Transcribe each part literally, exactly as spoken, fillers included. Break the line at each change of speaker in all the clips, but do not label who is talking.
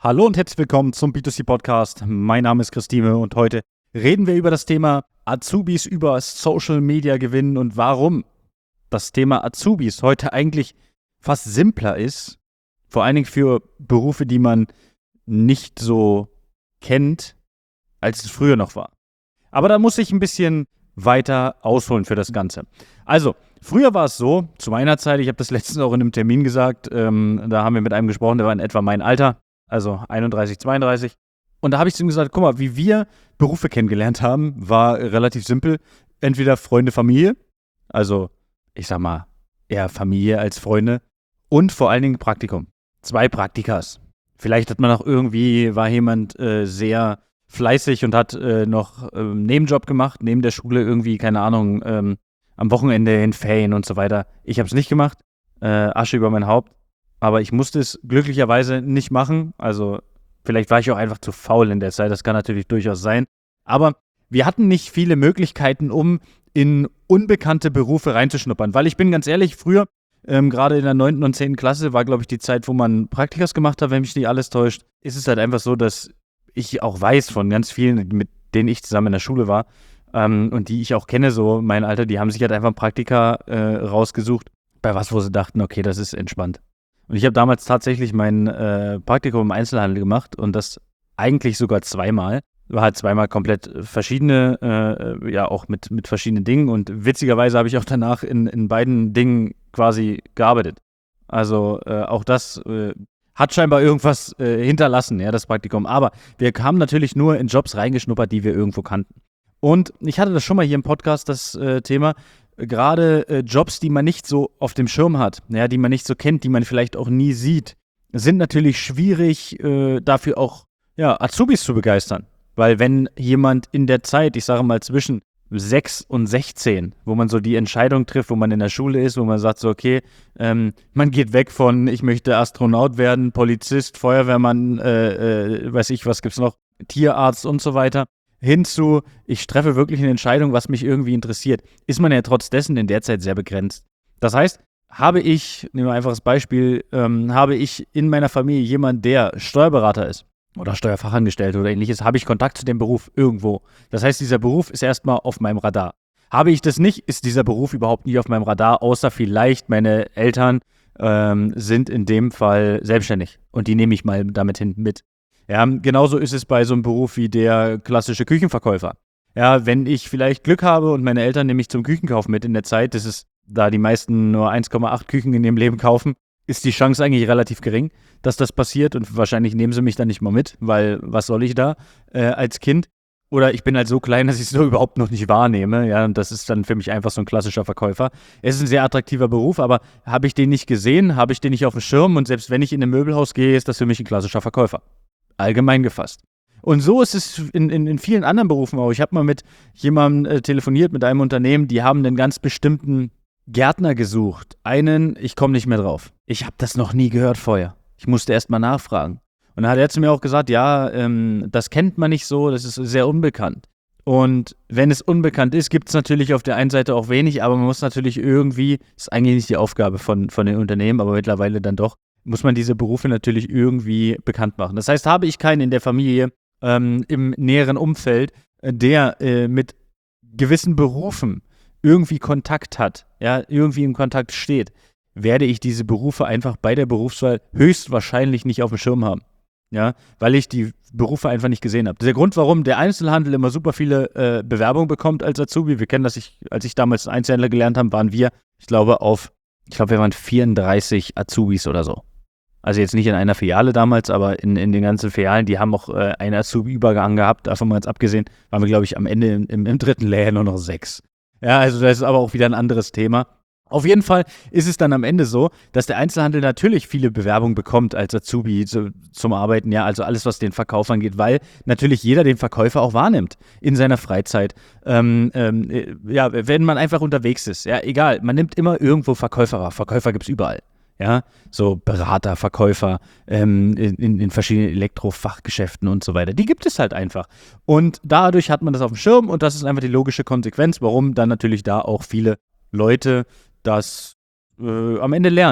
Hallo und herzlich willkommen zum B zwei C Podcast. Mein Name ist Christine und heute reden wir über das Thema Azubis über Social Media gewinnen und warum das Thema Azubis heute eigentlich fast simpler ist. Vor allen Dingen für Berufe, die man nicht so kennt, als es früher noch war. Aber da muss ich ein bisschen weiter ausholen für das Ganze. Also, früher war es so, zu meiner Zeit, ich habe das letztens auch in einem Termin gesagt, ähm, da haben wir mit einem gesprochen, der war in etwa mein Alter, also einunddreißig, zweiunddreißig. Und da habe ich zu ihm gesagt, guck mal, wie wir Berufe kennengelernt haben, war relativ simpel. Entweder Freunde, Familie, also ich sag mal eher Familie als Freunde und vor allen Dingen Praktikum. Zwei Praktikas. Vielleicht hat man auch irgendwie, war jemand äh, sehr fleißig und hat äh, noch äh, einen Nebenjob gemacht, neben der Schule irgendwie, keine Ahnung, ähm, am Wochenende in Ferien und so weiter. Ich habe es nicht gemacht, äh, Asche über mein Haupt, aber ich musste es glücklicherweise nicht machen. Also vielleicht war ich auch einfach zu faul in der Zeit, das kann natürlich durchaus sein. Aber wir hatten nicht viele Möglichkeiten, um in unbekannte Berufe reinzuschnuppern, weil ich bin ganz ehrlich, früher, ähm, gerade in der neunten und zehnten Klasse, war glaube ich die Zeit, wo man Praktikas gemacht hat, wenn mich nicht alles täuscht, ist es halt einfach so, dass ich auch weiß von ganz vielen, mit denen ich zusammen in der Schule war ähm, und die ich auch kenne, so mein Alter, die haben sich halt einfach Praktika äh, rausgesucht, bei was, wo sie dachten, okay, das ist entspannt. Und ich habe damals tatsächlich mein äh, Praktikum im Einzelhandel gemacht und das eigentlich sogar zweimal. War halt zweimal komplett verschiedene, äh, ja auch mit, mit verschiedenen Dingen und witzigerweise habe ich auch danach in, in beiden Dingen quasi gearbeitet. Also äh, auch das äh, hat scheinbar irgendwas äh, hinterlassen, ja, das Praktikum. Aber wir haben natürlich nur in Jobs reingeschnuppert, die wir irgendwo kannten. Und ich hatte das schon mal hier im Podcast, das äh, Thema, gerade äh, Jobs, die man nicht so auf dem Schirm hat, ja, die man nicht so kennt, die man vielleicht auch nie sieht, sind natürlich schwierig, äh, dafür auch ja, Azubis zu begeistern. Weil wenn jemand in der Zeit, ich sage mal zwischen sechs und sechzehn, wo man so die Entscheidung trifft, wo man in der Schule ist, wo man sagt so, okay, ähm, man geht weg von, ich möchte Astronaut werden, Polizist, Feuerwehrmann, äh, äh, weiß ich, was gibt's noch, Tierarzt und so weiter, hin zu, ich treffe wirklich eine Entscheidung, was mich irgendwie interessiert, ist man ja trotz dessen in der Zeit sehr begrenzt. Das heißt, habe ich, nehmen wir ein einfaches Beispiel, ähm, habe ich in meiner Familie jemanden, der Steuerberater ist, oder Steuerfachangestellte oder ähnliches, habe ich Kontakt zu dem Beruf irgendwo. Das heißt, dieser Beruf ist erstmal auf meinem Radar. Habe ich das nicht, ist dieser Beruf überhaupt nicht auf meinem Radar, außer vielleicht meine Eltern ähm, sind in dem Fall selbstständig und die nehme ich mal damit hin mit. Ja, genauso ist es bei so einem Beruf wie der klassische Küchenverkäufer. Ja, wenn ich vielleicht Glück habe und meine Eltern nehmen mich zum Küchenkauf mit in der Zeit, das ist, da die meisten nur eins Komma acht Küchen in ihrem Leben kaufen, ist die Chance eigentlich relativ gering, dass das passiert und wahrscheinlich nehmen sie mich dann nicht mal mit, weil was soll ich da äh, als Kind? Oder ich bin halt so klein, dass ich es so überhaupt noch nicht wahrnehme, ja, und das ist dann für mich einfach so ein klassischer Verkäufer. Es ist ein sehr attraktiver Beruf, aber habe ich den nicht gesehen, habe ich den nicht auf dem Schirm und selbst wenn ich in ein Möbelhaus gehe, ist das für mich ein klassischer Verkäufer. Allgemein gefasst. Und so ist es in, in, in vielen anderen Berufen auch. Ich habe mal mit jemandem äh, telefoniert, mit einem Unternehmen, die haben einen ganz bestimmten Gärtner gesucht. Einen, ich komme nicht mehr drauf. Ich habe das noch nie gehört vorher. Ich musste erst mal nachfragen. Und dann hat er zu mir auch gesagt, ja, ähm, das kennt man nicht so, das ist sehr unbekannt. Und wenn es unbekannt ist, gibt es natürlich auf der einen Seite auch wenig, aber man muss natürlich irgendwie, das ist eigentlich nicht die Aufgabe von, von den Unternehmen, aber mittlerweile dann doch, muss man diese Berufe natürlich irgendwie bekannt machen. Das heißt, habe ich keinen in der Familie, ähm, im näheren Umfeld, der äh, mit gewissen Berufen irgendwie Kontakt hat, ja, irgendwie in Kontakt steht, werde ich diese Berufe einfach bei der Berufswahl höchstwahrscheinlich nicht auf dem Schirm haben. Ja, weil ich die Berufe einfach nicht gesehen habe. Der Grund, warum der Einzelhandel immer super viele äh, Bewerbungen bekommt als Azubi, wir kennen das, ich, als ich damals Einzelhändler gelernt habe, waren wir, ich glaube, auf, ich glaube, wir waren vierunddreißig Azubis oder so. Also jetzt nicht in einer Filiale damals, aber in, in den ganzen Filialen, die haben auch äh, einen Azubi-Übergang gehabt, davon mal jetzt abgesehen, waren wir, glaube ich, am Ende im, im, im dritten Lehrjahr nur noch sechs. Ja, also das ist aber auch wieder ein anderes Thema. Auf jeden Fall ist es dann am Ende so, dass der Einzelhandel natürlich viele Bewerbungen bekommt als Azubi zu, zum Arbeiten, ja, also alles, was den Verkauf angeht, weil natürlich jeder den Verkäufer auch wahrnimmt in seiner Freizeit. Ähm, ähm, ja, wenn man einfach unterwegs ist, ja, egal, man nimmt immer irgendwo Verkäufer wahr. Verkäufer gibt es überall. Ja, so Berater, Verkäufer ähm, in, in verschiedenen Elektrofachgeschäften und so weiter. Die gibt es halt einfach. Und dadurch hat man das auf dem Schirm und das ist einfach die logische Konsequenz, warum dann natürlich da auch viele Leute das äh, am Ende lernen.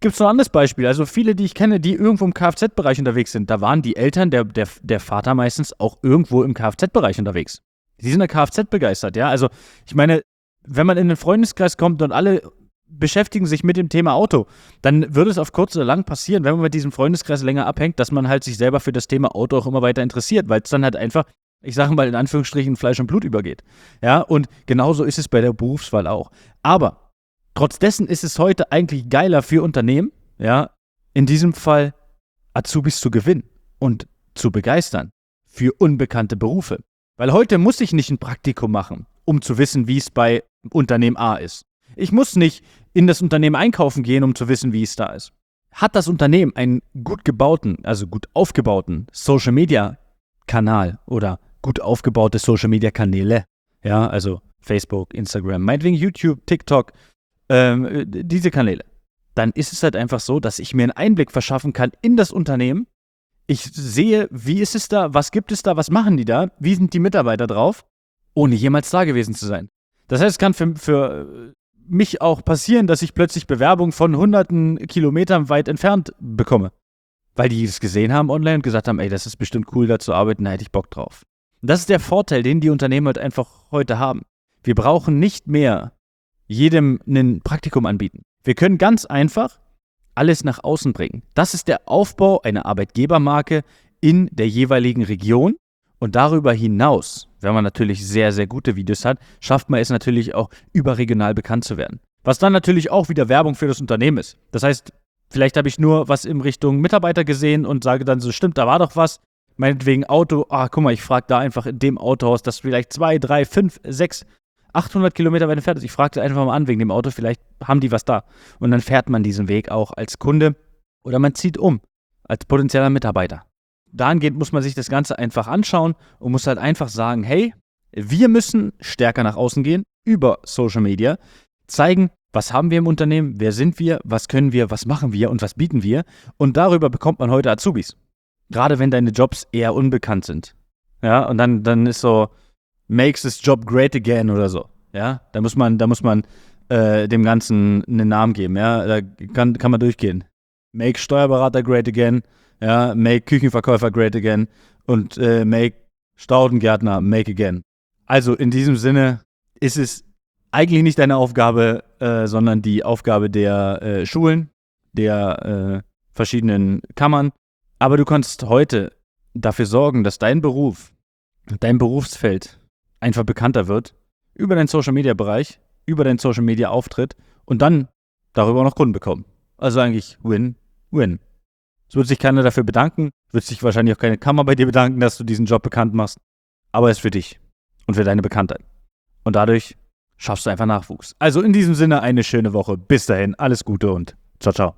Gibt es noch ein anderes Beispiel? Also viele, die ich kenne, die irgendwo im Kfz-Bereich unterwegs sind, da waren die Eltern, der, der, der Vater meistens auch irgendwo im Kfz-Bereich unterwegs. Die sind ja Kfz begeistert, ja. Also ich meine, wenn man in einen Freundeskreis kommt und alle beschäftigen sich mit dem Thema Auto, dann würde es auf kurz oder lang passieren, wenn man mit diesem Freundeskreis länger abhängt, dass man halt sich selber für das Thema Auto auch immer weiter interessiert, weil es dann halt einfach, ich sage mal in Anführungsstrichen, Fleisch und Blut übergeht. Ja, und genauso ist es bei der Berufswahl auch. Aber trotz dessen ist es heute eigentlich geiler für Unternehmen, ja, in diesem Fall Azubis zu gewinnen und zu begeistern für unbekannte Berufe. Weil heute muss ich nicht ein Praktikum machen, um zu wissen, wie es bei Unternehmen A ist. Ich muss nicht in das Unternehmen einkaufen gehen, um zu wissen, wie es da ist. Hat das Unternehmen einen gut gebauten, also gut aufgebauten Social-Media-Kanal oder gut aufgebaute Social-Media-Kanäle, ja, also Facebook, Instagram, meinetwegen YouTube, TikTok, ähm, diese Kanäle, dann ist es halt einfach so, dass ich mir einen Einblick verschaffen kann in das Unternehmen. Ich sehe, wie ist es da, was gibt es da, was machen die da, wie sind die Mitarbeiter drauf, ohne jemals da gewesen zu sein. Das heißt, es kann für, für mich auch passieren, dass ich plötzlich Bewerbungen von hunderten Kilometern weit entfernt bekomme, weil die es gesehen haben online und gesagt haben, ey, das ist bestimmt cool, da zu arbeiten, da hätte ich Bock drauf. Und das ist der Vorteil, den die Unternehmen halt einfach heute haben. Wir brauchen nicht mehr jedem ein Praktikum anbieten. Wir können ganz einfach alles nach außen bringen. Das ist der Aufbau einer Arbeitgebermarke in der jeweiligen Region. Und darüber hinaus, wenn man natürlich sehr, sehr gute Videos hat, schafft man es natürlich auch, überregional bekannt zu werden. Was dann natürlich auch wieder Werbung für das Unternehmen ist. Das heißt, vielleicht habe ich nur was in Richtung Mitarbeiter gesehen und sage dann so, stimmt, da war doch was. Meinetwegen Auto, ah, guck mal, ich frage da einfach in dem Autohaus, das vielleicht zwei, drei, fünf, sechs, achthundert Kilometer weit entfernt ist. Ich fragte einfach mal an wegen dem Auto, vielleicht haben die was da. Und dann fährt man diesen Weg auch als Kunde oder man zieht um als potenzieller Mitarbeiter. Dahingehend muss man sich das Ganze einfach anschauen und muss halt einfach sagen, hey, wir müssen stärker nach außen gehen über Social Media, zeigen, was haben wir im Unternehmen, wer sind wir, was können wir, was machen wir und was bieten wir. Und darüber bekommt man heute Azubis. Gerade wenn deine Jobs eher unbekannt sind. Ja, und dann, dann ist so, makes this job great again oder so. Ja, da muss man, da muss man äh, dem Ganzen einen Namen geben. Ja, da kann, kann man durchgehen. Make Steuerberater great again. Ja, make Küchenverkäufer great again. Und äh, make Staudengärtner make again. Also in diesem Sinne ist es eigentlich nicht deine Aufgabe, äh, sondern die Aufgabe der äh, Schulen, der äh, verschiedenen Kammern. Aber du kannst heute dafür sorgen, dass dein Beruf, dein Berufsfeld einfach bekannter wird über deinen Social-Media-Bereich, über deinen Social-Media-Auftritt und dann darüber noch Kunden bekommen. Also eigentlich Win-Win. Es wird sich keiner dafür bedanken, wird sich wahrscheinlich auch keine Kammer bei dir bedanken, dass du diesen Job bekannt machst, aber es ist für dich und für deine Bekanntheit. Und dadurch schaffst du einfach Nachwuchs. Also in diesem Sinne eine schöne Woche. Bis dahin, alles Gute und ciao, ciao.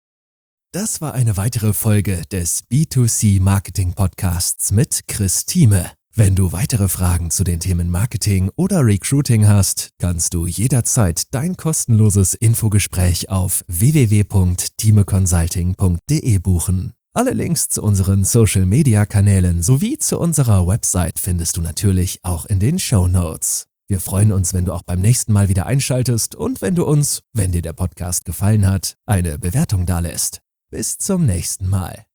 Das war eine weitere Folge des B zwei C Marketing Podcasts mit Chris Thieme. Wenn du weitere Fragen zu den Themen Marketing oder Recruiting hast, kannst du jederzeit dein kostenloses Infogespräch auf w w w punkt thieme consulting punkt d e buchen. Alle Links zu unseren Social-Media-Kanälen sowie zu unserer Website findest du natürlich auch in den Shownotes. Wir freuen uns, wenn du auch beim nächsten Mal wieder einschaltest und wenn du uns, wenn dir der Podcast gefallen hat, eine Bewertung dalässt. Bis zum nächsten Mal.